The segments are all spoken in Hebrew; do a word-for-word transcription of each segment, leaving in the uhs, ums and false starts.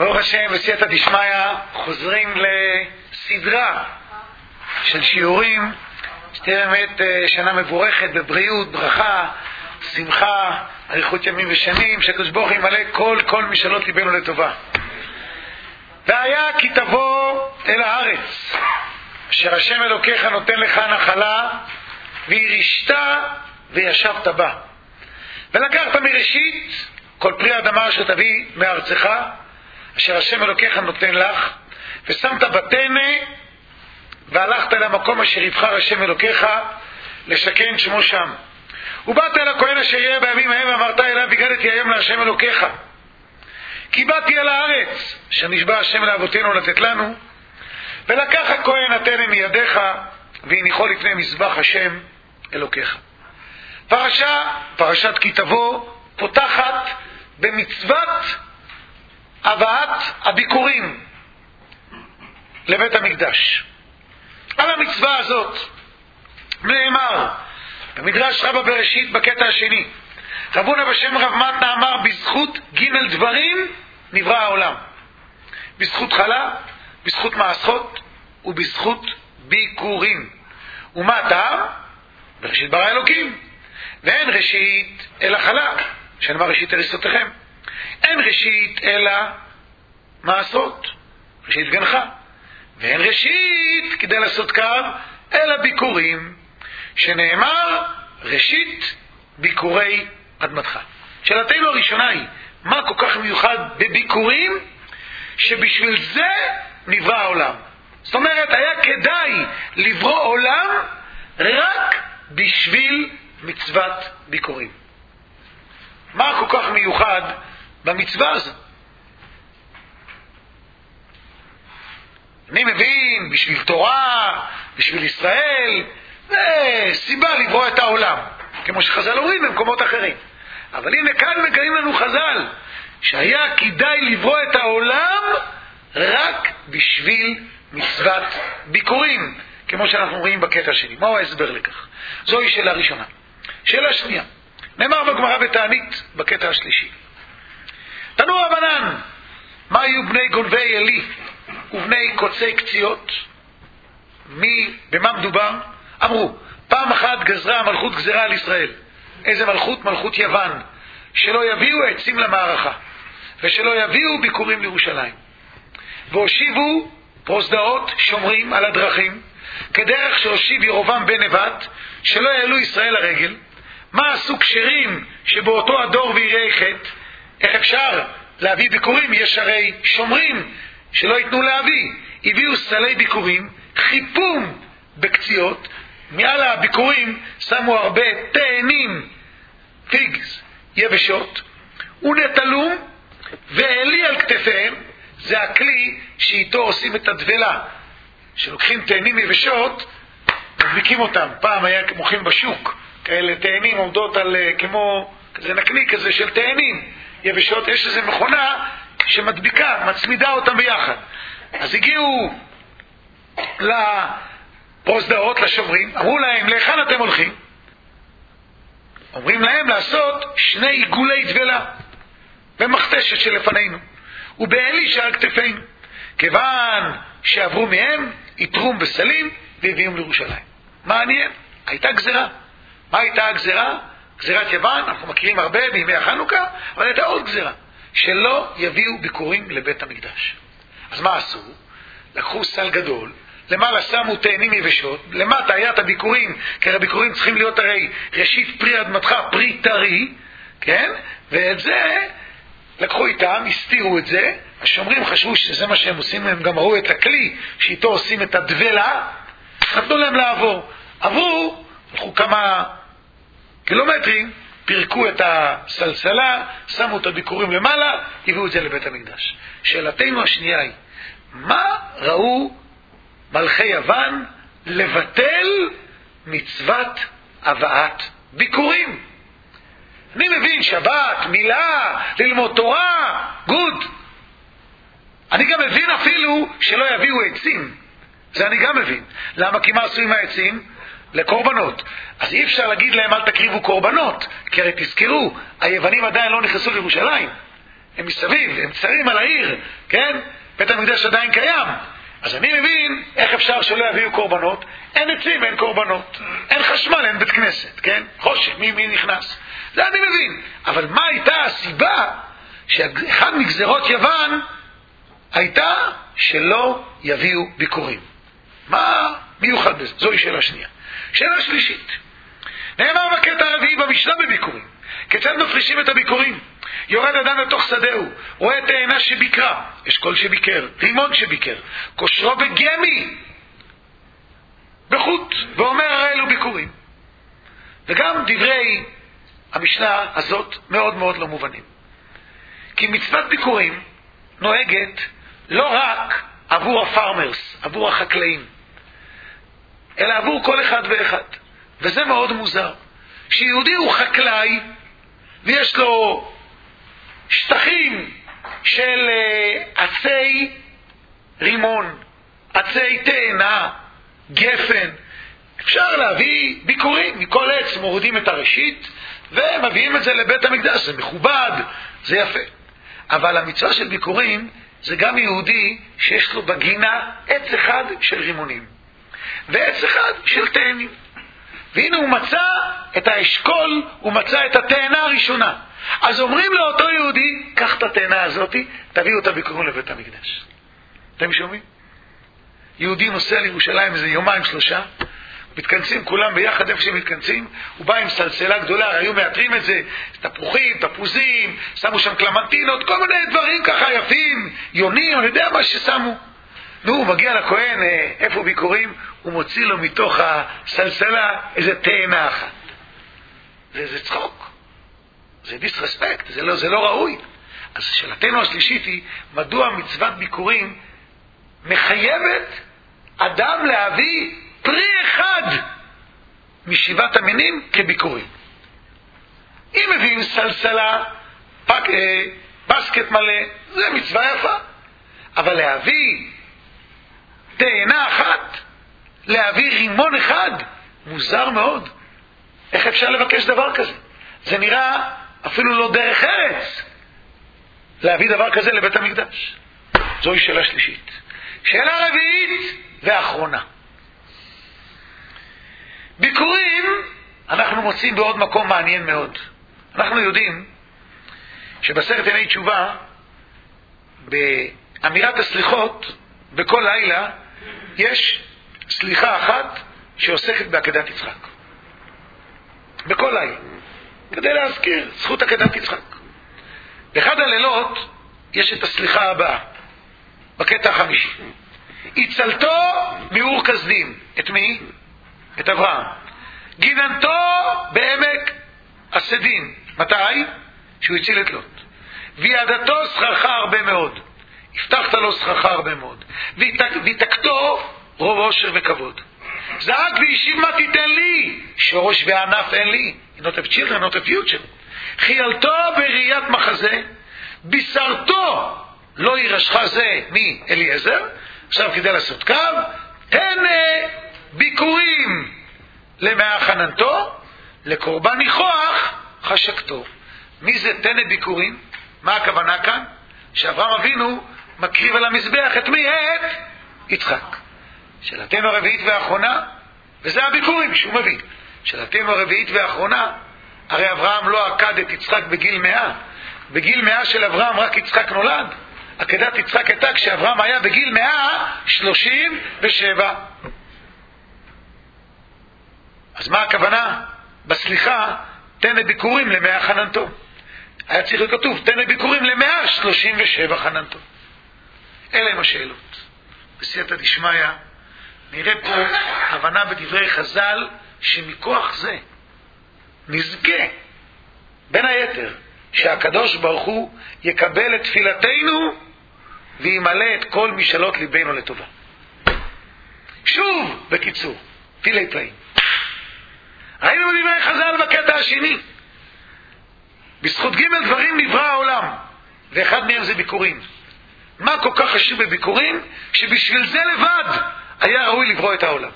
ברוך השם, בסייעתא דשמיא, חוזרים לסדרה של שיעורים, שתהיה באמת שנה מבורכת, בבריאות, ברכה, שמחה, אריכות ימים ושנים, שהקדוש ברוך הוא ימלא כל כל משאלות ליבנו לטובה. והיה כי תבוא אל הארץ, אשר השם אלוקיך נותן לך נחלה, וירשת וישבת בה. ולקחת מראשית כל פרי האדמה אשר תביא מארצך, אשר השם אלוקיך נותן לך, ושמת בתנא, והלכת אל המקום אשר יבחר השם אלוקיך לשכן שמו שם. ובאת אל הכהן אשר יהיה בימים ההם, ואמרת אליו, הגדתי היום להשם אלוקיך, כי באתי אל הארץ אשר נשבע השם לאבותינו לתת לנו. ולקח הכהן התנא מידיך, והניחו לפני מזבח השם אלוקיך. פרשה, פרשת כי תבוא, פותחת במצוות הבאת הביקורים לבית המקדש. על המצווה הזאת נאמר במדרש רבה בראשית בקטע השני, רבונה בשם רב מתנה אמר, בזכות ג' דברים נברא העולם, בזכות חלה, בזכות מעשרות ובזכות ביקורים. ומה הטעם? בראשית ברא אלוקים, ואין ראשית אלא חלה, שנאמר ראשית הריסותיכם. אין ראשית אלא מעשרות, ראשית גנך, ואין ראשית כדי לעשות קו אלא ביקורים, שנאמר ראשית ביקורי אדמתך. שאלתנו הראשונה היא, מה כל כך מיוחד בביקורים שבשביל זה נברא העולם? זאת אומרת, היה כדאי לברוא עולם רק בשביל מצוות ביקורים. מה כל כך מיוחד במצווה הזו? אני מבין, בשביל תורה, בשביל ישראל, זה סיבה לברוא את העולם, כמו שחז"ל אומרים במקומות אחרים. אבל הנה כאן מגלים לנו חז"ל שהיה כדאי לברוא את העולם רק בשביל מצוות ביקורים, כמו שאנחנו רואים בקטע שני. מהו ההסבר לכך? זוהי שאלה ראשונה. שאלה שנייה, נאמר בגמרא בתענית בקטע השלישי, תנו רבנן, מה היו בני גונבי עלי ובני קוצי קציות? מי, במה מדובר? אמרו, פעם אחת גזרה המלכות גזרה על ישראל. איזה מלכות? מלכות יוון, שלא יביאו עצים למערכה, ושלא יביאו ביקורים לירושלים, והושיבו פרוסדאות שומרים על הדרכים, כדרך שהושיב ירובעם בן נבט, שלא יעלו ישראל לרגל. מה עשו כשרים שבאותו הדור ויראי חטא? איך אפשר להביא ביקורים? יש הרי שומרים שלא ייתנו להביא. הביאו סלי ביקורים, חיפום בקציות, מעל הביקורים שמו הרבה תאנים, פיגס, יבשות, ונטלום, ואלי על כתפיהם. זה הכלי שאיתו עושים את הדבלה, שלוקחים תאנים יבשות, מדביקים אותם. פעם היה מוכרים בשוק כאלה תאנים עומדות על כמו כזה נקניק כזה של תאנים יבשות, יש איזו מכונה שמדביקה, מצמידה אותם ביחד. אז הגיעו לפרוסדאות, לשומרים, אמרו להם, להיכן אתם הולכים? אומרים להם לעשות שני עיגולי דבלה במכתשת שלפנינו ובאלי שעל כתפינו, כיוון שעברו מהם יתרום בסלים והביאום לירושלים. מעניין, הייתה גזרה. מה הייתה הגזרה? גזירת יוון, אנחנו מכירים הרבה בימי החנוכה, אבל הייתה עוד גזירה, שלא יביאו ביקורים לבית המקדש. אז מה עשו? לקחו סל גדול, למעלה שמו תאנים יבשות, למטה היה את הביקורים, כי הביקורים צריכים להיות הרי ראשית פרי אדמתך, פרי טרי, כן? ואת זה לקחו איתם, הסתירו את זה, השומרים חשבו שזה מה שהם עושים, הם גם ראו את הכלי שאיתו עושים את הדבלה, נתנו להם לעבור. עברו, הלכו כמה קילומטרים, פירקו את הסלסלה, שמו את הביקורים למעלה, הביאו את זה לבית המקדש. שאלתנו השנייה היא, מה ראו מלכי יוון לבטל מצוות הבאת ביקורים? אני מבין שבת, מילה, ללמוד תורה, גוד. אני גם מבין אפילו שלא יביאו עצים. זה אני גם מבין. למה? כי מה עשו עם העצים? לקורבנות. אז אי אפשר להגיד להם אל תקריבו קורבנות, כי הרי תזכרו, היוונים עדיין לא נכנסו לירושלים. הם מסביב, הם צרים על העיר, כן? בית המקדש עדיין קיים. אז אני מבין איך אפשר שלא יביאו קורבנות. אין עצים, אין קורבנות. אין חשמל, אין בית כנסת, כן? חושך, מי, מי נכנס? זה אני מבין. אבל מה הייתה הסיבה שאחד מגזרות יוון הייתה שלא יביאו ביקורים? מה מיוחד בזה? זוהי שאלה שנייה. שאלה שלישית. נאמר בקטע הרביעי במשנה בביקורים. כיצד מפרישים את הביקורים? יורד אדם לתוך שדהו, רואה תאנה שביקרה, אשכול שביקר, רימון שביקר, כושרו בגמי, בחוט, ואומר הרי אלו ביקורים. וגם דברי המשנה הזאת מאוד מאוד לא מובנים. כי מצוות ביקורים נוהגת לא רק עבור הפארמרס, עבור החקלאים, אלא עבור כל אחד ואחד. וזה מאוד מוזר. שיהודי הוא חקלאי, ויש לו שטחים של עצי רימון, עצי תאנה, גפן. אפשר להביא ביקורים, מכל עץ מורידים את הראשית, ומביאים את זה לבית המקדש. זה מכובד, זה יפה. אבל המצווה של ביקורים זה גם יהודי שיש לו בגינה עץ אחד של רימונים, ועץ אחד של תאנים. והנה הוא מצא את האשכול, הוא מצא את התאנה הראשונה. אז אומרים לאותו יהודי, קח את התאנה הזאת, תביאו אותה ביקורים לבית המקדש. אתם שומעים? יהודי נוסע לירושלים איזה יומיים שלושה, מתכנסים כולם ביחד איפה שהם מתכנסים, הוא בא עם סלסלה גדולה, היו מאתרים את זה, תפוחים, תפוזים, שמו שם קלמנטינות, כל מיני דברים ככה יפים, יונים, אני יודע מה ששמו. נו, הוא מגיע לכהן, איפה ביקורים? הוא מוציא לו מתוך הסלסלה איזה תאנה אחת. זה, זה צחוק. זה דיסרספקט, זה לא, זה לא ראוי. אז שאלתנו השלישית היא, מדוע מצוות ביקורים מחייבת אדם להביא פרי אחד משבעת המינים כביקורים? אם מביאים סלסלה, פק, אה, בסקט מלא, זה מצווה יפה. אבל להביא תאנה אחת, להביא רימון אחד, מוזר מאוד. איך אפשר לבקש דבר כזה? זה נראה אפילו לא דרך ארץ להביא דבר כזה לבית המקדש. זוהי שאלה שלישית. שאלה רביעית ואחרונה. ביקורים אנחנו מוצאים בעוד מקום מעניין מאוד. אנחנו יודעים שבסרט עיני תשובה, באמירת הסליחות, בכל לילה יש סליחה אחת שעוסקת בעקדת יצחק. בכל לילה. כדי להזכיר זכות עקדת יצחק. באחד הלילות יש את הסליחה הבאה, בקטע החמישי. הצלתו מאור כסדים. את מי? את אברהם. גיננתו בעמק הסדים. מתי? שהוא הציל את לוט. וידתו שכרך הרבה מאוד. הבטחת לו שכרך הרבה מאוד. ויתקתו רוב עושר וכבוד. זעק וישיב מה תיתן לי? שורש וענף אין לי. Not of children, not of future. חיילתו בראיית מחזה, בישרתו לא ירשך זה מי? אליעזר. עכשיו כדי לעשות קו, תן ביקורים למאה חננתו, לקורבן ניחוח חשקתו. מי זה תן ביקורים? מה הכוונה כאן? שאברהם אבינו מקריב על המזבח את מי? את יצחק. שאלתנו הרביעית והאחרונה, וזה הביקורים שהוא מביא. שאלתנו הרביעית והאחרונה, הרי אברהם לא עקד את יצחק בגיל מאה. בגיל מאה של אברהם רק יצחק נולד. עקדת יצחק הייתה כשאברהם היה בגיל מאה שלושים ושבע. אז מה הכוונה? בסליחה, תן ביקורים למאה חננתו. היה צריך להיות כתוב, תן ביקורים למאה שלושים ושבע חננתו. אלה הם השאלות. בסייעתא דשמיא, נראה פה הבנה בדברי חז"ל, שמכוח זה נזכה בין היתר שהקדוש ברוך הוא יקבל את תפילתנו וימלא את כל משאלות ליבנו לטובה. שוב, בקיצור, פילי פלאים. ראינו בדברי חז"ל בקטע השני, בזכות ג' דברים נברא העולם, ואחד מהם זה ביקורים. מה כל כך חשוב בביקורים? שבשביל זה לבד היה ראוי לברוא את העולם.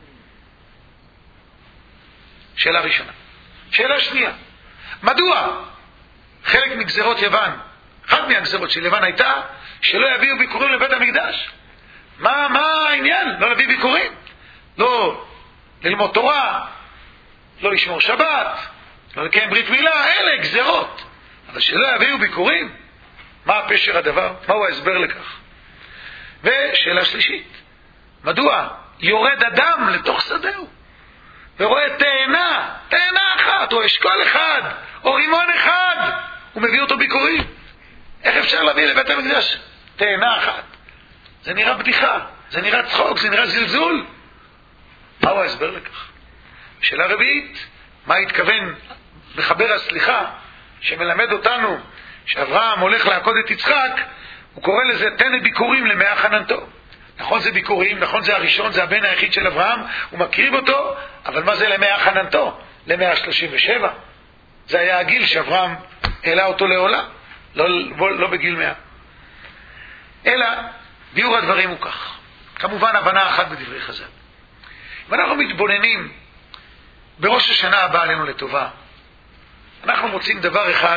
שאלה ראשונה. שאלה שנייה, מדוע חלק מגזרות יוון אחת מהגזרות של לבן הייתה שלא יביאו ביקורים לבית המקדש. מה, מה העניין? לא להביא ביקורים. לא ללמוד תורה, לא לשמור שבת, לא לקיים ברית מילה, אלה גזרות. אבל שלא יביאו ביקורים, מה הפשר הדבר? מהו ההסבר לכך? ושאלה שלישית, מדוע יורד אדם לתוך שדהו ורואה תאנה, תאנה אחת, או אשכול אחד, או רימון אחד, הוא מביא אותו ביקורים? איך אפשר להביא לבית המקדש תאנה אחת? זה נראה בדיחה, זה נראה צחוק, זה נראה זלזול. מהו ההסבר לכך? שאלה רביעית, מה התכוון מחבר הסליחה שמלמד אותנו שאברהם הולך לעקוד את יצחק? הוא קורא לזה תן ביקורים למאה חננתו. נכון זה ביקורים, נכון זה הראשון, זה הבן היחיד של אברהם, הוא מקריב אותו, אבל מה זה למאה חננתו? למאה שלושים ושבע. זה היה הגיל שאברהם העלה אותו לעולה, לא, לא, לא בגיל מאה. אלא ביאור הדברים הוא כך, כמובן הבנה אחת בדברי חז"ל. ואנחנו מתבוננים בראש השנה הבאה עלינו לטובה, אנחנו מוצאים דבר אחד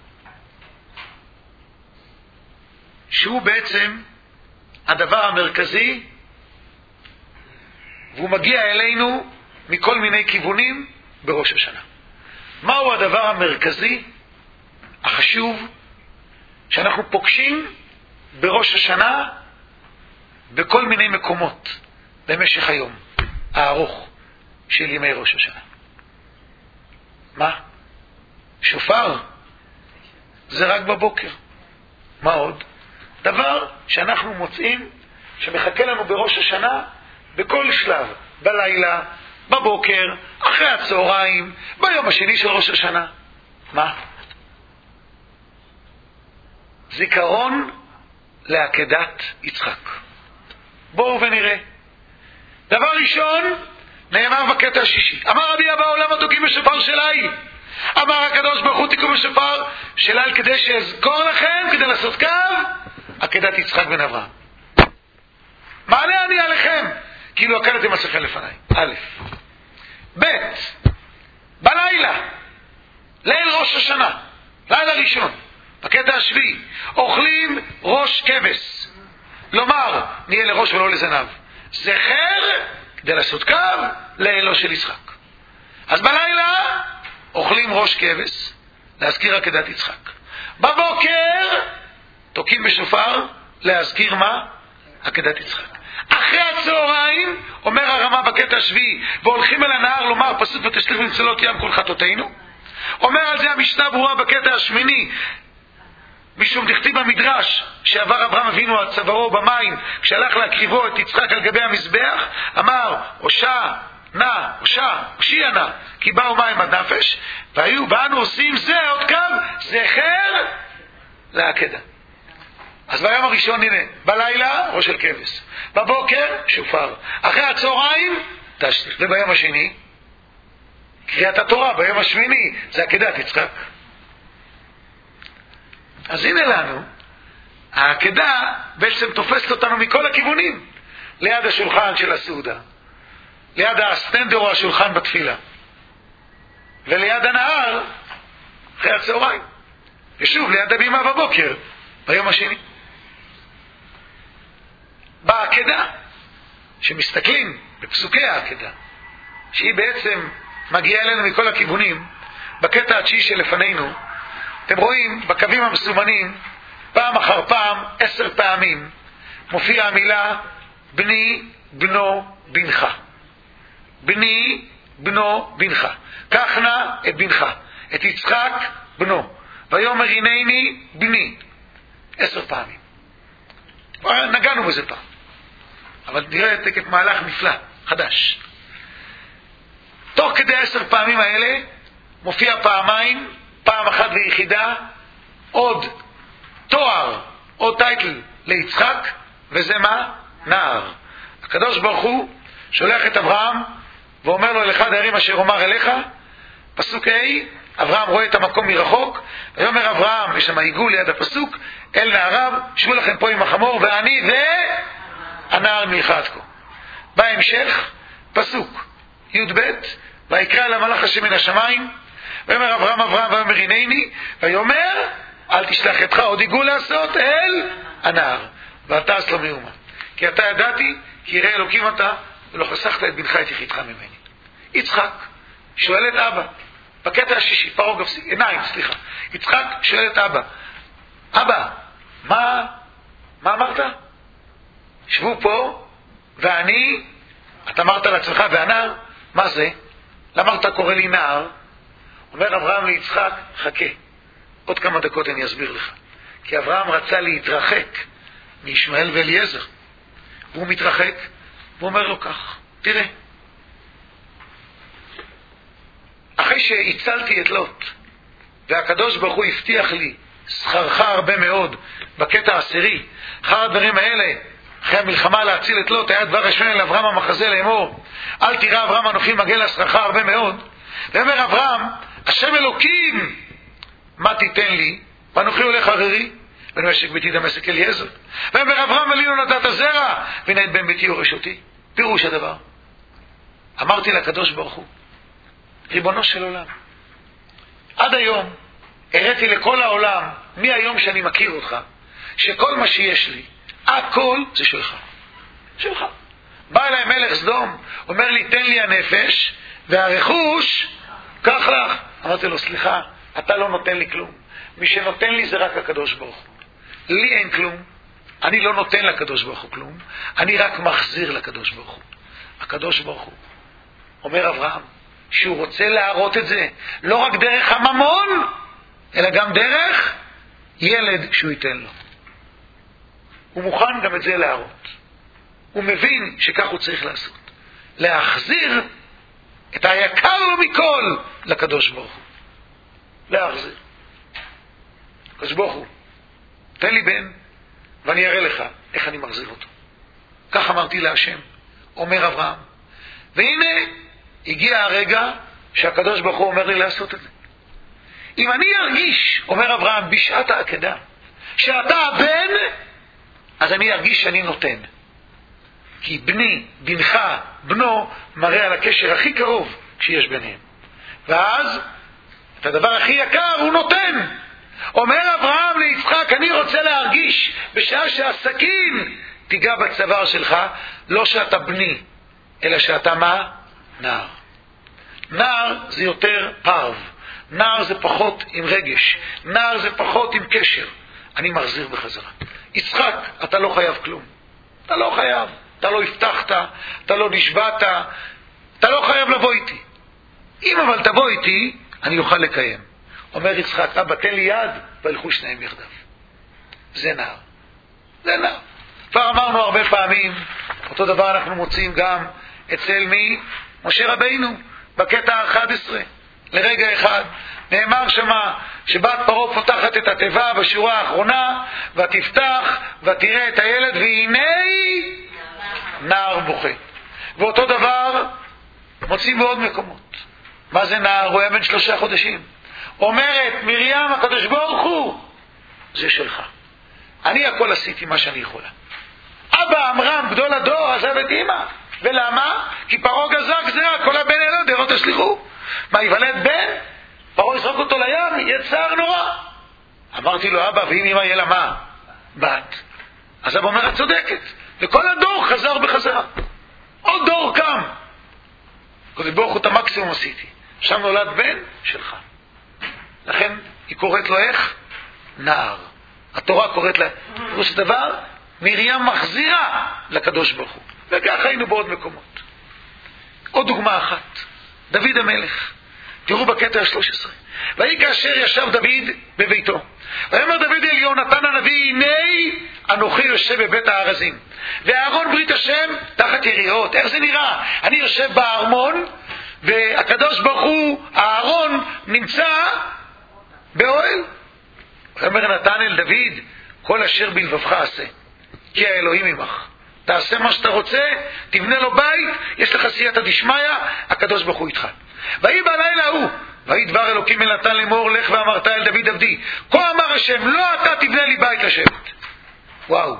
שהוא בעצם הדבר המרכזי, והוא מגיע אלינו מכל מיני כיוונים בראש השנה. מהו הדבר המרכזי החשוב שאנחנו פוגשים בראש השנה בכל מיני מקומות במשך היום הארוך של ימי ראש השנה? מה? שופר? זה רק בבוקר. מה עוד? דבר שאנחנו מוצאים שמחכה לנו בראש השנה בכל שלב, בלילה, בבוקר, אחרי הצהריים, ביום השני של ראש השנה. מה? זיכרון לעקדת יצחק. בואו ונראה. דבר ראשון, נאמר בקטע השישי, אמר רבי אבא עולם התוקים בשופר שלי, אמר הקדוש ברוך הוא תיקו בשופר שלי כדי שאזכור לכם, כדי לעשות קו עקדת יצחק בן אברהם. מעלה אני עליכם כאילו עקדתם מסכם לפניי. א' ב' בלילה, ליל ראש השנה, לילה ראשון, בקטע השביעי, אוכלים ראש כבש, לומר נהיה לראש ולא לזנב, זכר כדי לעשות קו לילו של יצחק. אז בלילה אוכלים ראש כבש להזכיר עקדת יצחק, בבוקר תוקים בשופר להזכיר מה? עקדת יצחק. אחרי הצהריים אומר הרמה בקטע השביעי והולכים אל הנהר לומר פסוק ותשליך במצולות ים כל חטאותינו. אומר על זה המשנה ברורה בקטע השמיני, משום דכתיב במדרש שעבר אברהם אבינו על צווארו במים כשהלך להקריבו את יצחק על גבי המזבח, אמר הושע נא, הושע, הושיע נא, כי באו מים עד נפש, והיו באנו עושים זה עוד קו זכר לעקדה. אז ביום הראשון הנה, בלילה ראש של כבש, בבוקר שופר, אחרי הצהריים תשליך, וביום השני קריאת התורה, ביום השמיני זה עקדת יצחק. אז הנה לנו, העקדה בעצם תופסת אותנו מכל הכיוונים, ליד השולחן של הסעודה, ליד הסטנדר או השולחן בתפילה, וליד הנהר אחרי הצהריים, ושוב ליד הבימה בבוקר ביום השני. בעקדה, שמסתכלים בפסוקי העקדה, שהיא בעצם מגיעה אלינו מכל הכיוונים, בקטע התשיעי שלפנינו, אתם רואים בקווים המסומנים, פעם אחר פעם, עשר פעמים, מופיעה המילה בני, בנו, בנך. בני, בנו, בנך. קח נא את בנך, את יצחק בנו. ויאמר הנני בני. עשר פעמים. נגענו בזה פעם. אבל נראה תקף מהלך נפלא, חדש. תוך כדי עשר פעמים האלה, מופיע פעמיים, פעם אחת ויחידה, עוד תואר, עוד טייטל ליצחק, וזה מה? נער. הקדוש ברוך הוא שולח את אברהם, ואומר לו לאחד הערים אשר אומר אליך, פסוק ה', אברהם רואה את המקום מרחוק, ויאמר אברהם, יש שם עיגול ליד הפסוק, אל נעריו, שבו לכם פה עם החמור, ואני והנער מלכה כה. בהמשך, פסוק י' ב', ויקרא אל המלאך השם מן השמיים, ויאמר אברהם אברהם ויאמר הנני, ויאמר אל תשלח ידך עוד עיגול לעשות אל הנער, ואתה אס לא מאומה. כי אתה ידעתי, כי יראה אלוקים אתה, ולא חסכת את בנך את יחידך ממני. יצחק שואל את אבא, בקטע השישי, פרעה גפסיק, עיניים, סליחה. יצחק שואל את אבא, אבא, מה, מה אמרת? שבו פה, ואני, אתה אמרת לעצמך, והנער, מה זה? למה אתה קורא לי נער? אומר אברהם ליצחק, חכה, עוד כמה דקות אני אסביר לך. כי אברהם רצה להתרחק מישמעאל ואליעזר. והוא מתרחק, והוא אומר לו כך, תראה, אחרי שהצלתי את לוט, והקדוש ברוך הוא הבטיח לי שכרך הרבה מאוד בקטע העשירי, אחר הדברים האלה, אחרי המלחמה להציל את לוט, היה דבר השם אל אברהם המחזה לאמור, אל תראה אברהם אנוכי מגן לשכרך הרבה מאוד. ואומר אברהם, השם אלוקים, מה תיתן לי? ואנוכי הולך הררי, ונמשק ביתי דמשק אליעזר. ואומר אברהם, לי לא נתת זרע, והנה את בן ביתי יורש אותי. פירוש הדבר, אמרתי לקדוש ברוך הוא, ריבונו של עולם, עד היום הראיתי לכל העולם, מהיום שאני מכיר אותך, שכל מה שיש לי, הכל זה שלך. שלך. בא אליי מלך סדום, אומר לי, תן לי הנפש, והרכוש, קח לך. אמרתי לו, סליחה, אתה לא נותן לי כלום. מי שנותן לי זה רק הקדוש ברוך הוא. לי אין כלום. אני לא נותן לקדוש ברוך הוא כלום. אני רק מחזיר לקדוש ברוך הוא. הקדוש ברוך הוא. אומר אברהם, שהוא רוצה להראות את זה, לא רק דרך הממון, אלא גם דרך ילד שהוא ייתן לו. הוא מוכן גם את זה להראות. הוא מבין שכך הוא צריך לעשות. להחזיר את היקר לו מכל לקדוש ברוך הוא. להחזיר. הקדוש ברוך הוא, תן לי בן, ואני אראה לך איך אני מחזיר אותו. כך אמרתי להשם, אומר אברהם. והנה, הגיע הרגע שהקדוש ברוך הוא אומר לי לעשות את זה. אם אני ארגיש, אומר אברהם, בשעת העקדה, שאתה הבן, אז אני ארגיש שאני נותן. כי בני, בנך, בנו, מראה על הקשר הכי קרוב שיש ביניהם. ואז, את הדבר הכי יקר הוא נותן. אומר אברהם ליצחק, אני רוצה להרגיש בשעה שהסכין תיגע בצוואר שלך, לא שאתה בני, אלא שאתה מה? נער. נער זה יותר פרב. נער זה פחות עם רגש. נער זה פחות עם קשר. אני מחזיר בחזרה. יצחק, אתה לא חייב כלום. אתה לא חייב. אתה לא הבטחת, אתה לא נשבעת, אתה לא חייב לבוא איתי. אם אבל תבוא איתי, אני אוכל לקיים. אומר יצחק, אבא תן לי יד, והלכו שניהם יחדיו. זה נער. זה נער. כבר אמרנו הרבה פעמים, אותו דבר אנחנו מוצאים גם אצל מי? משה רבינו, בקטע ה-אחד עשר. לרגע אחד, נאמר שמה, שבת פרעה פותחת את התיבה בשורה האחרונה, ותפתח, ותראה את הילד, והנה נער בוכה. ואותו דבר מוצאים בעוד מקומות. מה זה נער? הוא היה בן שלושה חודשים. אומרת מרים, הקדוש ברוך הוא, זה שלך. אני הכל עשיתי מה שאני יכולה. אבא אמרם, גדול הדור, עזב את אמא. ולמה? כי פרעה גזר גזרה, כל הבן אלו דרות תשליחו. מה, יוולד בן? פרעה יזרוק אותו לים, יצר נורא. אמרתי לו, אבא, ואם אמא יהיה לה מה? בת. אז אבא אומר, את צודקת. וכל הדור חזר בחזרה. עוד דור קם. קודם ברוך הוא את המקסימום עשיתי. שם נולד בן שלך. לכן היא קוראת לו איך? נער. התורה קוראת לה, ראש הדבר, מרים מחזירה לקדוש ברוך הוא. וכך היינו בעוד מקומות. עוד דוגמה אחת. דוד המלך. תראו בקטע ה-שלוש עשרה. והיא כאשר ישב דוד בביתו. ואומר דוד אל יהונתן הנביא, הנה אנוכי יושב בבית הארזים. ואהרון ברית השם תחת יריעות. איך זה נראה? אני יושב בארמון, והקדוש ברוך הוא, הארון, נמצא באוהל. ואומר נתן אל דוד, כל אשר בלבבך עשה, כי האלוהים עמך. תעשה מה שאתה רוצה, תבנה לו בית, יש לך סייעתא דשמיא, הקדוש ברוך הוא איתך. ויהי בלילה ההוא, ויהי דבר אלוקים אל נתן לאמור, לך ואמרת אל דוד עבדי, כה אמר השם, לא אתה תבנה לי בית לשבת. וואו,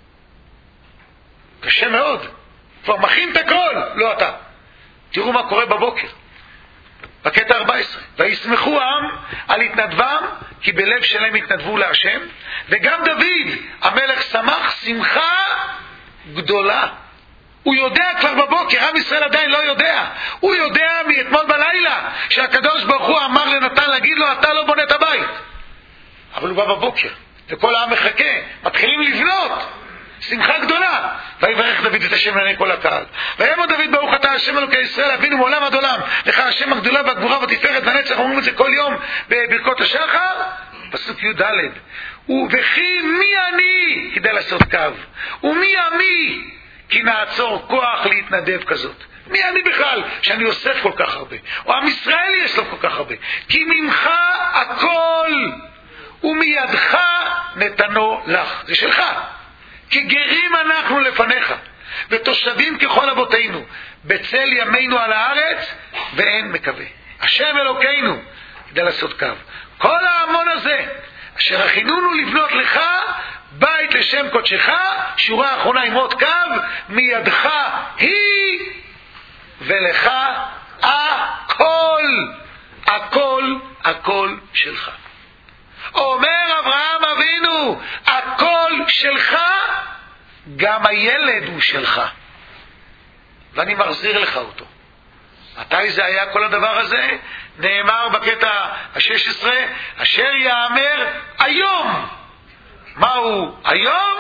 קשה מאוד, כבר מכין את הכל, לא אתה. תראו מה קורה בבוקר. בקטע ארבע עשרה, וישמחו העם על התנדבם, כי בלב שלם התנדבו להשם. וגם דוד המלך שמח שמחה גדולה. הוא יודע כבר בבוקר, עם ישראל עדיין לא יודע, הוא יודע מאתמול בלילה שהקדוש ברוך הוא אמר לנתן להגיד לו אתה לא בונה את הבית, אבל הוא בא בבוקר וכל העם מחכה, מתחילים לבנות, שמחה גדולה. ויברך דוד את השם לעיני כל הקהל, ויאמר דוד ברוך אתה השם אלוקי ישראל אבינו מעולם עד עולם, לך השם הגדולה והגבורה והתפארת והנצח. אומרים את זה כל יום בברכות השחר, פסוק י' ד'. וכי מי אני כדי לעשות קו, ומי עמי כי נעצור כוח להתנדב כזאת. מי אני בכלל שאני אוסף כל כך הרבה, או עם ישראל יש לו כל כך הרבה? כי ממך הכל ומידך נתנו לך, זה שלך. כי גרים אנחנו לפניך ותושבים ככל אבותינו בצל ימינו על הארץ ואין מקווה. השם אלוקינו כדי לעשות קו. כל ההמון הזה אשר הכינונו לבנות לך בית לשם קודשך, שורה האחרונה עם עוד קו, מידך היא ולך הכל, הכל, הכל שלך. אומר אברהם אבינו, הכל שלך, גם הילד הוא שלך, ואני מחזיר לך אותו. מתי זה היה כל הדבר הזה? נאמר בקטע ה-שש עשרה, אשר יאמר היום. מהו היום?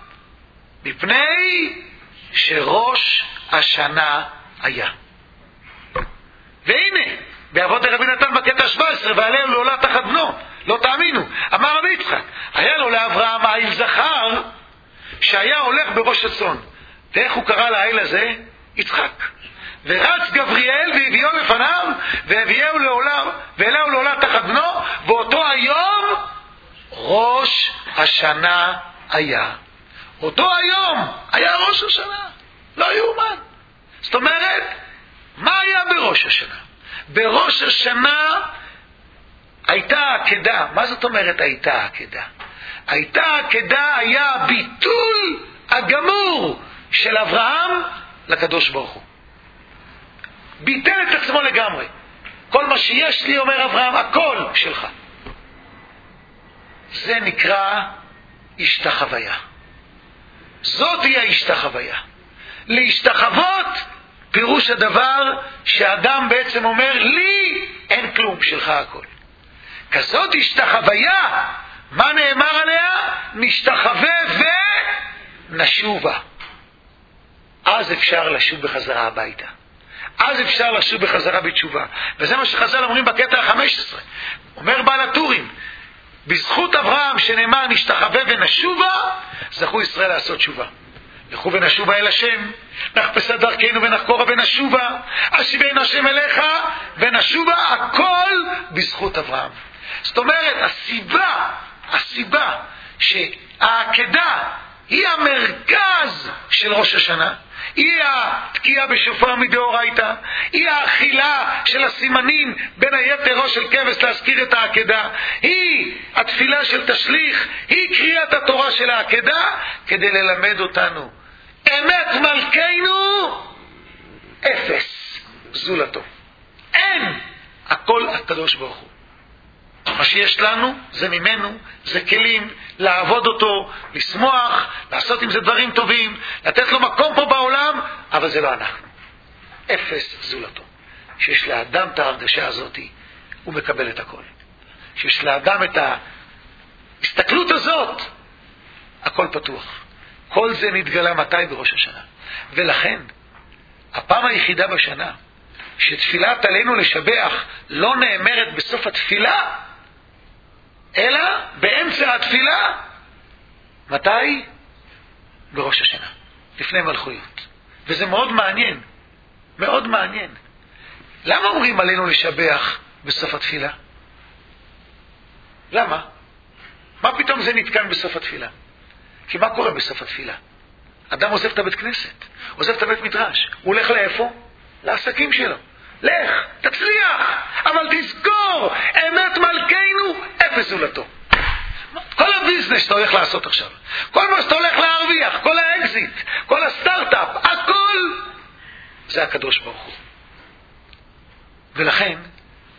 מפני שראש השנה היה. והנה באבות רבי נתן בקטע ה-שבע עשרה, ועליהו לעולה תחת בנו, לא תאמינו. אמר רבי יצחק, היה לו לאברהם העיל זכר שהיה הולך בראש הצאן. ואיך הוא קרא לעיל הזה? יצחק. ורץ גבריאל והביאו לפניו והביאו לעולה, ואליהו לעולה תחת בנו, ואותו היום ראש השנה היה. אותו היום היה ראש השנה. לא יאומן. זאת אומרת, מה היה בראש השנה? בראש השנה הייתה העקדה. מה זאת אומרת הייתה העקדה? הייתה העקדה, היה הביטול הגמור של אברהם לקדוש ברוך הוא. ביטל את עצמו לגמרי. כל מה שיש לי, אומר אברהם, הכל שלך. זה נקרא השתחוויה. זאת היא ההשתחוויה. להשתחוות פירוש הדבר שאדם בעצם אומר לי אין כלום, שלך הכל. כזאת השתחוויה, מה נאמר עליה? נשתחווה ונשובה. אז אפשר לשוב בחזרה הביתה, אז אפשר לשוב בחזרה בתשובה. וזה מה שחז"ל אומרים בקטע ה-חמש עשרה. אומר בעל הטורים, בזכות אברהם שנאמר נשתחווה ונשובה, זכו ישראל לעשות תשובה. לכו ונשובה אל השם, נחפש את דרכנו ונחקורה ונשובה, השיבנו השם אליך ונשובה. הכל בזכות אברהם. זאת אומרת, הסיבה, הסיבה שהעקדה היא המרכז של ראש השנה, היא התקיעה בשופר מדאורייתא, היא האכילה של הסימנים בין היתר ראש של כבש להזכיר את העקדה, היא התפילה של תשליך, היא קריאת התורה של העקדה כדי ללמד אותנו אמת מלכנו אפס זולתו. אין, הכל הקדוש ברוך הוא. מה שיש לנו זה ממנו, זה כלים לעבוד אותו, לשמוח, לעשות עם זה דברים טובים, לתת לו מקום פה בעולם, אבל זה לא אנחנו. אפס זולתו. שיש לאדם את ההרגשה הזאת, הוא מקבל את הכל. שיש לאדם את ההסתכלות הזאת, הכל פתוח. כל זה נתגלה מתי? בראש השנה. ולכן, הפעם היחידה בשנה שתפילת עלינו לשבח לא נאמרת בסוף התפילה, אלא באמצע התפילה. מתי? בראש השנה, לפני מלכויות. וזה מאוד מעניין, מאוד מעניין. למה אומרים עלינו לשבח בסוף התפילה? למה? מה פתאום זה נתקן בסוף התפילה? כי מה קורה בסוף התפילה? אדם עוזב את הבית כנסת, עוזב את הבית מדרש, הוא הולך לאיפה? לעסקים שלו. לך, תצליח, אבל תזכור, אמת מלכנו אפס זולתו. כל הביזנס שאתה הולך לעשות עכשיו, כל מה שאתה הולך להרוויח, כל האקזיט, כל הסטארט-אפ, הכל זה הקדוש ברוך הוא. ולכן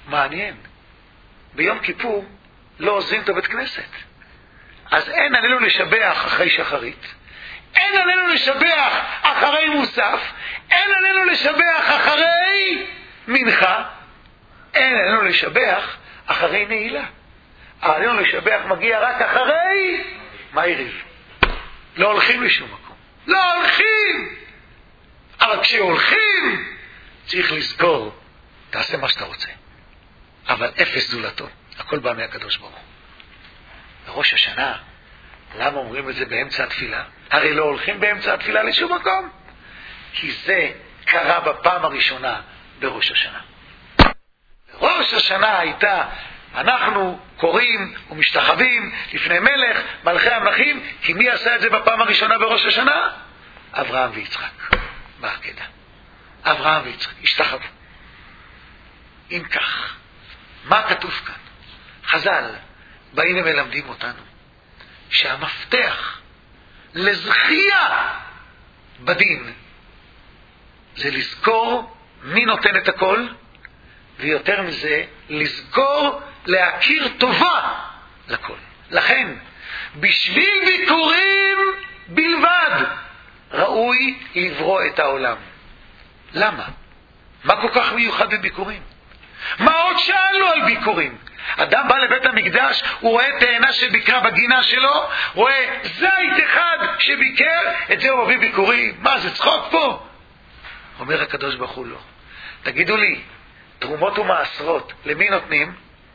מעניין. ביום כיפור לא עוזבים את הבית כנסת. אז אין עלינו לשבח אחרי שחרית, אין עלינו לשבח אחרי מוסף, אין עלינו לשבח אחרי מנחה, אין עלינו לשבח אחרי נעילה. עלינו לשבח מגיע רק אחרי מעריב. לא הולכים לשום מקום. לא הולכים! אבל כשהולכים, צריך לזכור, תעשה מה שאתה רוצה. אבל אפס זולתו. הכל בא מהקדוש ברוך הוא. בראש השנה, למה אומרים את זה באמצע התפילה? הרי לא הולכים באמצע התפילה לשום מקום. כי זה קרה בפעם הראשונה בראש השנה. בראש השנה הייתה, אנחנו קוראים ומשתחווים לפני מלך, מלכי המלכים, כי מי עשה את זה בפעם הראשונה בראש השנה? אברהם ויצחק. בעקדה. אברהם ויצחק, השתחוו. אם כך, מה כתוב כאן? חז"ל באים ומלמדים אותנו שהמפתח לזכייה בדין זה לזכור מי נותן את הכל, ויותר מזה לזכור להכיר טובה לכל. לכן בשביל ביקורים בלבד ראוי לברוא את העולם. למה? מה כל כך מיוחד בביקורים? מה עוד שאלנו על ביקורים? אדם בא לבית המקדש, הוא רואה תאנה שביקרה בגינה שלו, רואה זית אחד שביקר, את זה הוא מביא ביקורים. מה, זה צחוק פה? אומר הקדוש ברוך הוא לא. תגידו לי, תרומות ומעשרות, למי נותנים?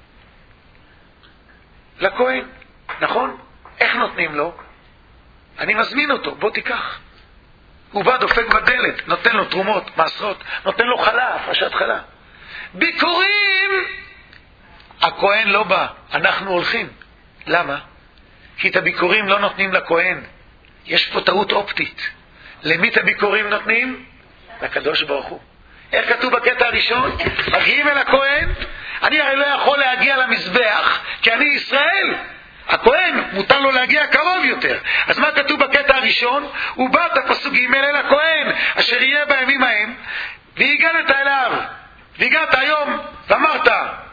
לכהן, נכון? איך נותנים לו? אני מזמין אותו, בוא תיקח. הוא בא דופק בדלת, נותן לו תרומות, מעשרות, נותן לו חלה, הפרשת חלה. ביקורים, הכהן לא בא, אנחנו הולכים. למה? כי את הביקורים לא נותנים לכהן. יש פה טעות אופטית. למי את הביקורים נותנים? לקדוש ברוך הוא. איך כתוב בקטע הראשון? מגיעים אל הכהן, אני הרי לא יכול להגיע למזבח, כי אני ישראל. הכהן מותר לו להגיע קרוב יותר. אז מה כתוב בקטע הראשון? הוא בא את הפסוק ג' אל הכהן אשר יהיה בימים ההם, והגעת אליו, והגעת היום ואמרת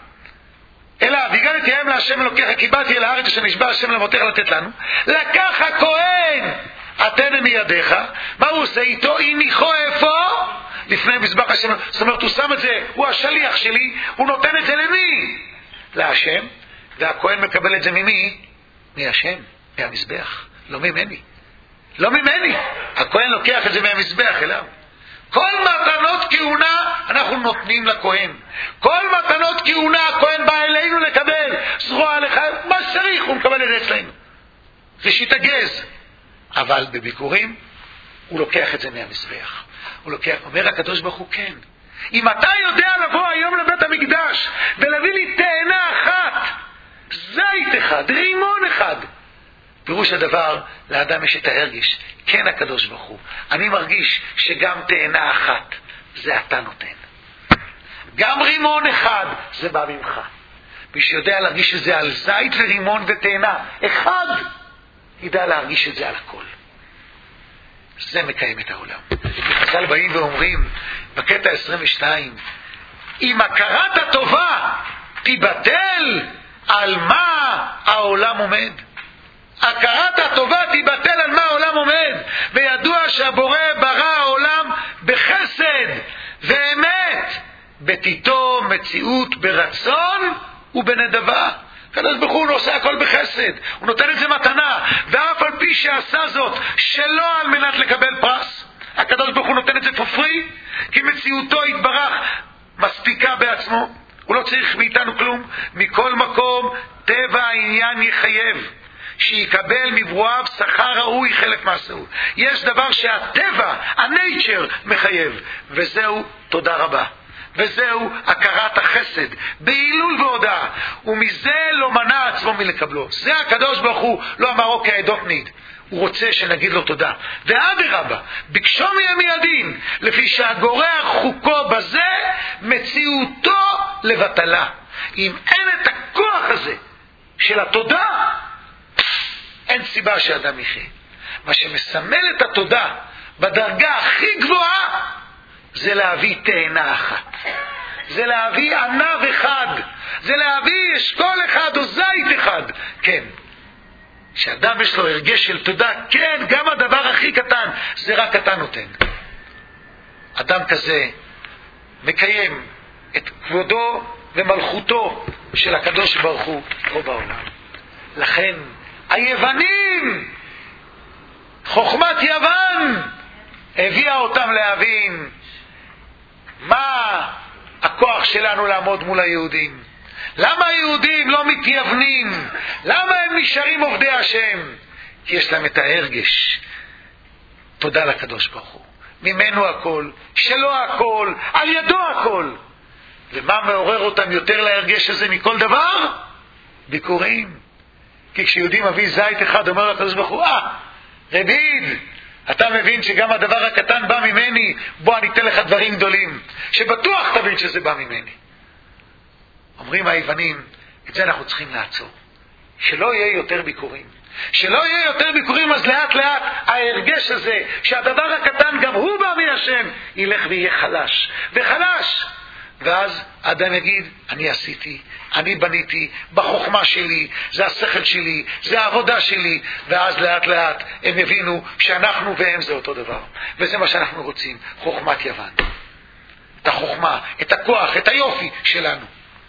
אליו, והגעתי היום להשם אלוקיך, כי באתי אל הארץ אשר נשבע השם לאבותיך לתת לנו. לקח הכהן עטנה מידיך, מה הוא עושה איתו? הניחו איפה? לפני מזבח השם. זאת אומרת, הוא שם את זה, הוא השליח שלי, הוא נותן את זה למי? להשם. והכהן מקבל את זה ממי? מהשם, מהמזבח, לא ממני. לא ממני. הכהן לוקח את זה מהמזבח אליו. כל מתנות כהונה אנחנו נותנים לכהן. כל מתנות כהונה הכהן בא אלינו לקבל. זרוע לך, מה שצריך, הוא מקבל את זה אצלנו. זה שיטגז. אבל בביקורים הוא לוקח את זה מהמזבח. הוא לוקח, אומר הקדוש ברוך הוא, כן. אם אתה יודע לבוא היום לבית המקדש ולהביא לי תאנה אחת, זית אחד, רימון אחד, פירוש הדבר, לאדם יש את ההרגיש, כן הקדוש ברוך הוא, אני מרגיש שגם תאנה אחת זה אתה נותן, גם רימון אחד זה בא ממך. מי שיודע להרגיש את זה על זית ורימון ותאנה אחד, ידע להרגיש את זה על הכל. זה מקיים את העולם. חז"ל באים ואומרים בקטע עשרים ושתיים, אם הכרת הטובה תיבטל, על מה העולם עומד? הכרת הטובה תיבטל על מה העולם עומד. וידוע שהבורא ברא העולם בחסד ואמת, בתיתו מציאות ברצון ובנדבה. הקדוש ברוך הוא עושה הכל בחסד, הוא נותן את זה מתנה, ואף על פי שעשה זאת שלא על מנת לקבל פרס, הקדוש ברוך הוא נותן את זה פופרי, כי מציאותו יתברך מספיקה בעצמו, הוא לא צריך מאיתנו כלום. מכל מקום טבע העניין יחייב שיקבל מברואיו שכר ראוי חלק מהסעוד. יש דבר שהטבע, הנייצ'ר מחייב, וזהו תודה רבה, וזהו הכרת החסד בהילול והודעה, ומזה לא מנע עצמו מלקבלו. זה הקדוש ברוך הוא לא אמר אוקיי דותניד, הוא רוצה שנגיד לו תודה. ואדרבה, ביקשו מימיידין, לפי שהגורע חוקו בזה מציאותו לבטלה. אם אין את הכוח הזה של התודה, אין סיבה שאדם יחיה. מה שמסמל את התודה בדרגה הכי גבוהה זה להביא תאנה אחת. זה להביא ענב אחד, זה להביא אשכול אחד או זית אחד. כן, שאדם יש לו הרגש של תודה, כן, גם הדבר הכי קטן, זה רק אתה נותן. אדם כזה מקיים את כבודו ומלכותו של הקדוש ברוך הוא פה בעולם. לכן היוונים, חוכמת יוון הביאה אותם להבין מה הכוח שלנו לעמוד מול היהודים. למה היהודים לא מתייוונים? למה הם נשארים עובדי השם? כי יש להם את ההרגש. תודה לקדוש ברוך הוא. ממנו הכל, שלו הכל, על ידו הכל. ומה מעורר אותם יותר להרגש הזה מכל דבר? ביקורים. כי כשיהודי מביא זית אחד, אומר לקדוש ברוך הוא, אה, רביד, אתה מבין שגם הדבר הקטן בא ממני, בוא אני אתן לך דברים גדולים, שבטוח תבין שזה בא ממני. אומרים היוונים, את זה אנחנו צריכים לעצור. שלא יהיה יותר ביקורים. שלא יהיה יותר ביקורים, אז לאט לאט ההרגש הזה, שהדבר הקטן גם הוא בא מן השם, ילך ויהיה חלש. וחלש. ואז האדם יגיד, אני עשיתי, אני בניתי, בחוכמה שלי, זה השכל שלי, זה העבודה שלי, ואז לאט לאט הם יבינו שאנחנו והם זה אותו דבר. וזה מה שאנחנו רוצים, חוכמת יוון. את החוכמה, את הכוח, את היופי שלנו.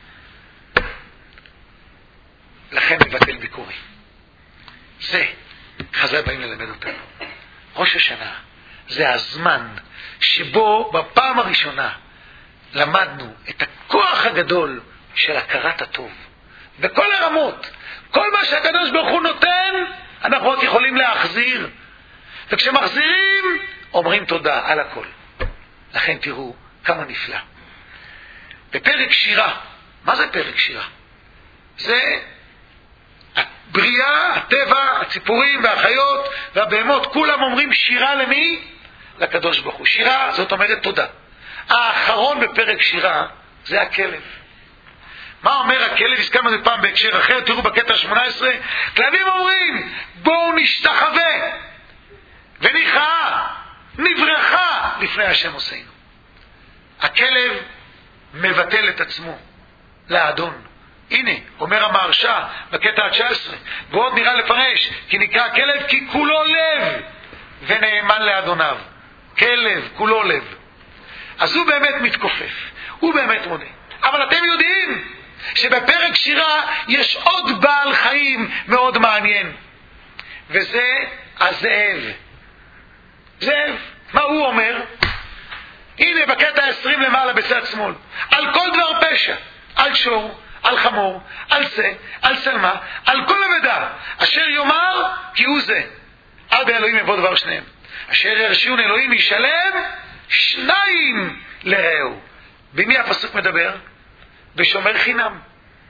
לכן מבטל ביקורים. זה, חז"ל באים ללמד אותנו. ראש השנה, זה הזמן שבו בפעם הראשונה למדנו את הכוח הגדול של הכרת הטוב. בכל הרמות, כל מה שהקדוש ברוך הוא נותן, אנחנו רק יכולים להחזיר. וכשמחזירים, אומרים תודה על הכל. לכן תראו כמה נפלא. בפרק שירה, מה זה פרק שירה? זה הבריאה, הטבע, הציפורים והחיות והבהמות, כולם אומרים שירה למי? לקדוש ברוך הוא. שירה זאת אומרת תודה. האחרון בפרק שירה זה הכלב. מה אומר הכלב? הזכרנו את זה פעם בהקשר אחר, תראו בקטע שמונה עשרה, כלבים אומרים בואו נשתחווה ונכרעה, נברכה לפני השם עושינו. הכלב מבטל את עצמו לאדון. הנה, אומר המהרש"א בקטע ה-תשע עשרה, ועוד נראה לפרש, כי נקרא הכלב כי כולו לב ונאמן לאדוניו. כלב, כולו לב. אז הוא באמת מתכופף, הוא באמת מודה. אבל אתם יודעים שבפרק שירה יש עוד בעל חיים מאוד מעניין, וזה הזאב. זאב, מה הוא אומר? הנה בקטע עשרים למעלה בצד שמאל, על כל דבר פשע, על שור, על חמור, על זה, על שלמה, על כל עבדה, אשר יאמר כי הוא זה. אל באלוהים יבוא דבר שניהם. אשר ירשיון אלוהים ישלם שניים לרעהו. במי הפסוק מדבר? בשומר חינם.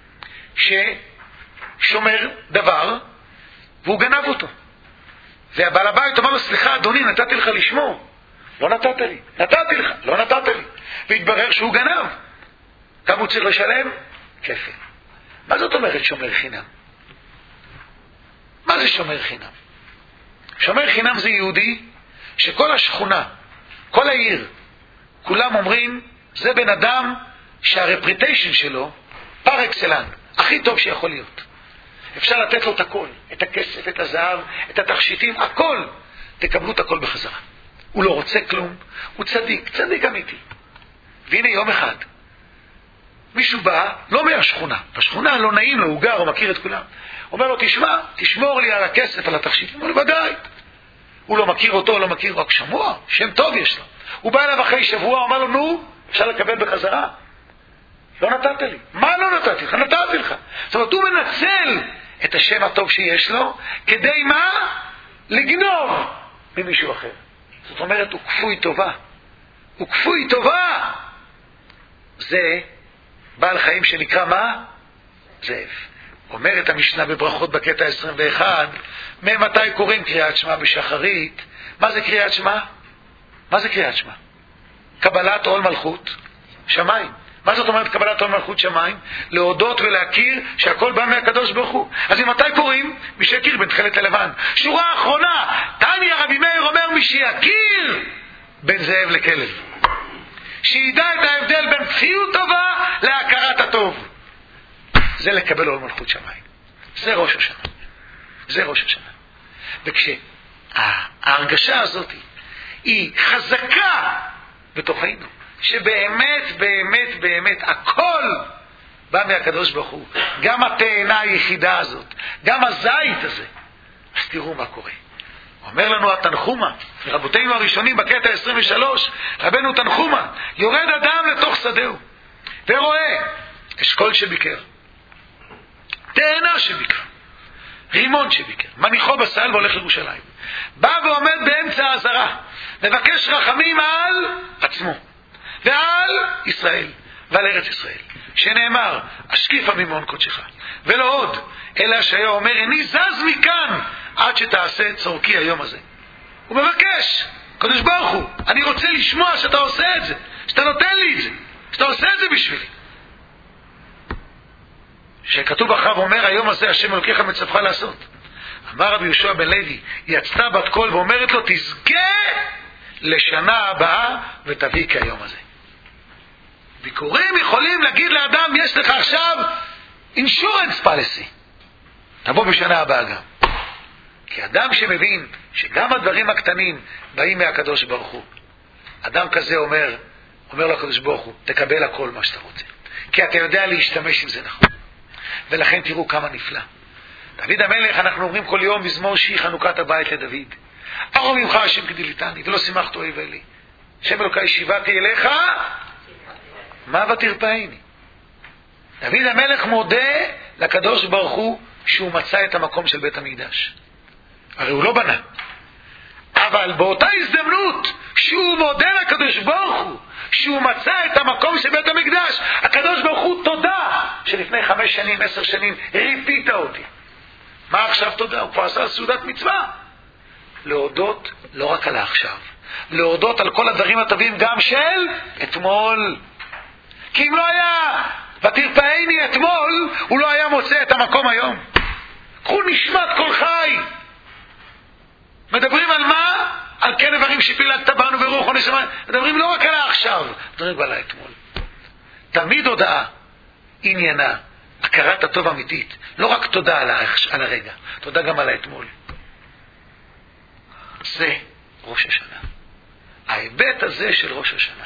ששומר דבר והוא גנב אותו. והבעל הבית אומר לו, סליחה אדוני, נתתי לך לשמור. לא נתת לי. נתתי לך, לא נתת לי. והתברר שהוא גנב. כמה הוא צריך לשלם? כפל. מה זאת אומרת שומר חינם? מה זה שומר חינם? שומר חינם זה יהודי שכל השכונה, כל העיר, כולם אומרים, זה בן אדם שהרפריטיישן שלו, פר אקסלנס, הכי טוב שיכול להיות. אפשר לתת לו את הכל, את הכסף, את הזהב, את התכשיטים, הכל. תקבלו את הכל בחזרה. הוא לא רוצה כלום, הוא צדיק, צדיק אמיתי. והנה יום אחד, מישהו בא, לא מהשכונה, בשכונה לא נעים לו, הוא גר, הוא מכיר את כולם. אומר לו, תשמע, תשמור לי על הכסף, על התכשיטים. הוא אומר, ודאי. הוא לא מכיר אותו, לא מכיר, רק שמוע, שם טוב יש לו. הוא בא אליו אחרי שבוע, אומר לו, נו, אפשר לקבל בחזרה? לא נתת לי. מה לא נתתי לך? נתתי לך. זאת אומרת, הוא מנצל את השם הטוב שיש לו, כדי מה? לגנוב ממישהו אחר. זאת אומרת, הוא כפוי טובה. הוא כפוי טובה. זה בעל חיים שנקרא מה? זאב. אומרת המשנה בברכות בקטע עשרים ואחת, ממתי קוראים קריאת שמע בשחרית? מה זה קריאת שמע? מה זה קריאת שמע? קבלת עול מלכות שמיים. מה זאת אומרת קבלת עול מלכות שמיים? להודות ולהכיר שהכל בא מהקדוש ברוך הוא. אז ממתי קוראים? מי שיכיר בין תכלת הלבן. שורה האחרונה, תניא רבי מאיר אומר, מי שיכיר בין זאב לכלב. שידע את ההבדל בין כפיות טובה להכרת הטוב. זה לקבל עול מלכות שמיים. זה ראש השנה. זה ראש השנה. וכשההרגשה הזאת היא חזקה בתוכנו, שבאמת, באמת, באמת, הכל בא מהקדוש ברוך הוא, גם התאנה היחידה הזאת, גם הזית הזה, אז תראו מה קורה. אומר לנו התנחומה, רבותינו הראשונים בקטע עשרים ושלוש, רבנו תנחומה, יורד אדם לתוך שדהו, ורואה אשכול שביקר, תאנה שביקר, רימון שביקר, מניחו בסל והולך לירושלים. בא ועומד באמצע העזרה, מבקש רחמים על עצמו, ועל ישראל, ועל ארץ ישראל, שנאמר, השקיפה ממעון קודשך, ולא עוד, אלא שהיה אומר, אני זז מכאן, עד שתעשה צורכי היום הזה. הוא מבקש, קדוש ברוך הוא, אני רוצה לשמוע שאתה עושה את זה, שאתה נותן לי את זה, שאתה עושה את זה בשבילי. שכתוב אחריו אומר, היום הזה השם אלוקיך מצווך לעשות. אמר רבי יהושע בן לוי, יצתה בת קול ואומרת לו, תזכה לשנה הבאה ותביא כהיום הזה. ביקורים יכולים להגיד לאדם, יש לך עכשיו אינשורנס פליסי, תבוא בשנה הבאה גם. כי אדם שמבין שגם הדברים הקטנים באים מהקדוש ברוך הוא, אדם כזה אומר, אומר לקדוש ברוך הוא, תקבל הכל מה שאתה רוצה, כי אתה יודע להשתמש עם זה נכון. ולכן תראו כמה נפלא. דוד המלך, אנחנו אומרים כל יום מזמור שיר חנוכת הבית לדוד, ארום ממך השם כדיליתני ולא שימחת אויבי לי, השם אלוקי שיבתי אליך מה ותרפאני. דוד המלך מודה לקדוש ברוך הוא שהוא מצא את המקום של בית המקדש. הרי הוא לא בנה, אבל באותה הזדמנות שהוא מודה לקדוש ברוך הוא שהוא מצא את המקום של בית המקדש, הקדוש ברוך הוא תודה שלפני חמש שנים, עשר שנים ריפית אותי. מה עכשיו תודה? הוא כבר עשה סעודת מצווה. להודות לא רק על העכשיו, להודות על כל הדברים הטובים גם של אתמול. כי אם לא היה ותרפאני אתמול, הוא לא היה מוצא את המקום היום. קחו נשמת כל חי. מדברים על מה? על כן דברים שפילגת בנו ברוח ונשמה. מדברים לא רק על העכשיו, מדברים על האתמול. תמיד הודעה עניינה הכרת הטוב אמיתית, לא רק תודה על, על הרגע, תודה גם על האתמול. זה ראש השנה. ההיבט הזה של ראש השנה,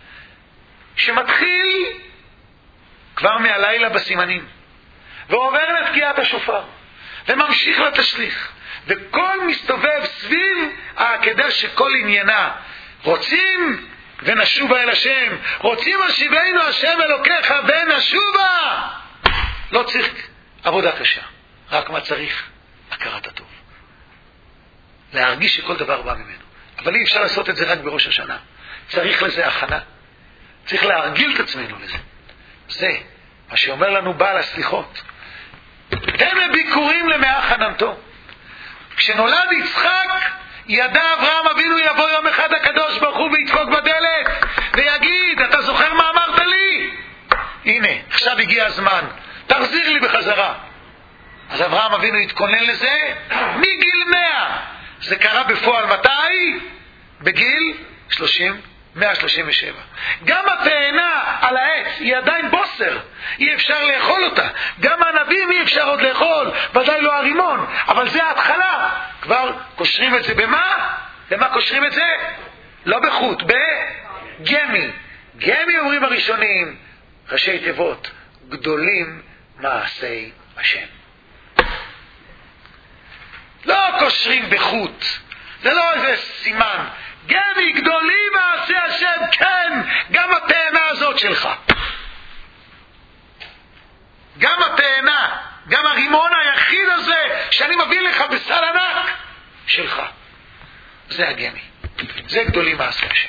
שמתחיל כבר מהלילה בסימנים, ועובר לתקיעת השופר, וממשיך לתשליך, וכל מסתובב סביב העקדה שכל עניינה, רוצים ונשובה אל השם, רוצים השיבנו השם אלוקיך ונשובה. לא צריך עבודה קשה, רק מה צריך? הכרת הטוב. להרגיש שכל דבר בא ממנו. אבל אי אפשר לעשות את זה רק בראש השנה. צריך לזה הכנה. צריך להרגיל את עצמנו לזה. זה מה שאומר לנו בעל הסליחות. תן לביקורים למאה חננתו. כשנולד יצחק, ידע אברהם אבינו יבוא יום אחד הקדוש ברוך הוא וידפוק בדלת ויגיד, אתה זוכר מה אמרת לי? הנה, עכשיו הגיע הזמן, תחזיר לי בחזרה. אז אברהם אבינו התכונן לזה מגיל מאה. זה קרה בפועל מתי? בגיל שלושים, מאה שלושים ושבע. גם התאנה על העץ היא עדיין בוסר, אי אפשר לאכול אותה. גם הענבים אי אפשר עוד לאכול, ודאי לא הרימון, אבל זה ההתחלה. כבר קושרים את זה במה? במה קושרים את זה? לא בחוט, בגמי. גמי אומרים הראשונים, ראשי תיבות, גדולים מעשי השם. לא קושרים בחוט, זה לא איזה סימן. גמי, גדולים מעשי השם, כן, גם התאנה הזאת שלך. גם התאנה, גם הרימון היחיד הזה שאני מביא לך בסל ענק שלך. זה הגמי. זה גדולים מעשי השם.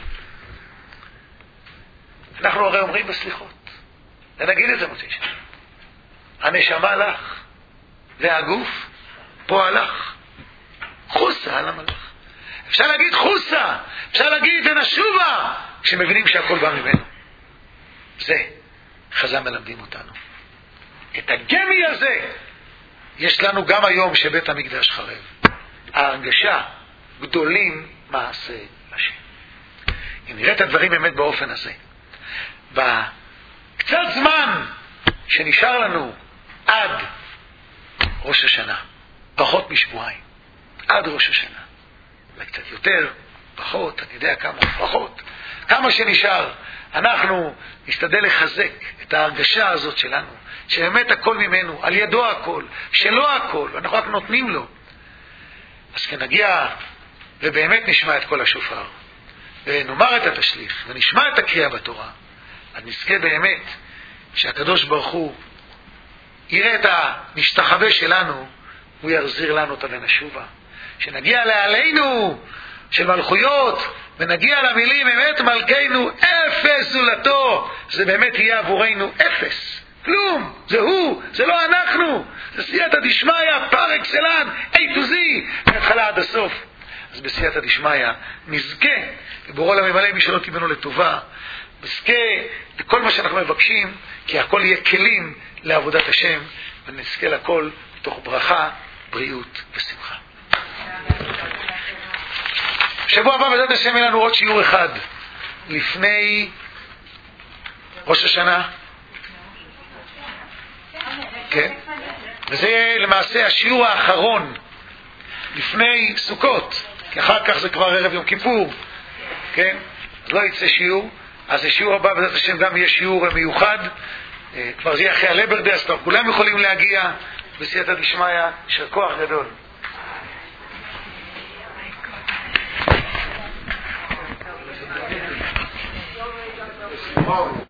אנחנו הרי אומרים בסליחות, ונגיד את זה מוציא שם. הנשמה לך, והגוף פה הלך. חוסה על המלך. אפשר להגיד חוסה, אפשר להגיד ונשובה, כשמבינים שהכל בא ממנו. זה חז"ל מלמדים אותנו. את הגמי הזה יש לנו גם היום שבית המקדש חרב. ההרגשה גדולים מעשי השם. אם נראה את הדברים באמת באופן הזה. בקצת זמן שנשאר לנו עד ראש השנה, פחות משבועיים, עד ראש השנה, אולי קצת יותר, פחות, אני יודע כמה, פחות, כמה שנשאר, אנחנו נשתדל לחזק את ההרגשה הזאת שלנו, שבאמת הכל ממנו, על ידו הכל, שלא הכל, אנחנו רק נותנים לו. אז כנגיע ובאמת נשמע את כל השופר, ונאמר את התשליך, ונשמע את הקריאה בתורה, אז נזכה באמת שהקדוש ברוך הוא יראה את המשתחווה שלנו, הוא יחזיר לנו אותה ונשובה. שנגיע לעלינו של מלכויות, ונגיע למילים אמת מלכנו אפס זולתו, זה באמת יהיה עבורנו אפס. כלום, זה הוא, זה לא אנחנו, זה סייעתא דשמיא, פר אקסלנס, A to Z, מההתחלה עד הסוף. אז בסייעתא דשמיא נזכה, ובורא עולם ימלא משלו תיבנו לטובה, נזכה לכל מה שאנחנו מבקשים, כי הכל יהיה כלים לעבודת השם, ונזכה לכל תוך ברכה, בריאות ושמחה. שבוע הבא בעזרת השם יהיה לנו עוד שיעור אחד לפני ראש השנה. כן? וזה למעשה השיעור האחרון לפני סוכות, כי אחר כך זה כבר ערב יום כיפור, כן? אז לא יצא שיעור. אז השיעור הבא בעזרת השם גם יהיה שיעור מיוחד, כבר זה יהיה אחרי הלברדה, אז כולם יכולים להגיע בסייעתא דשמיא. יישר כוח גדול.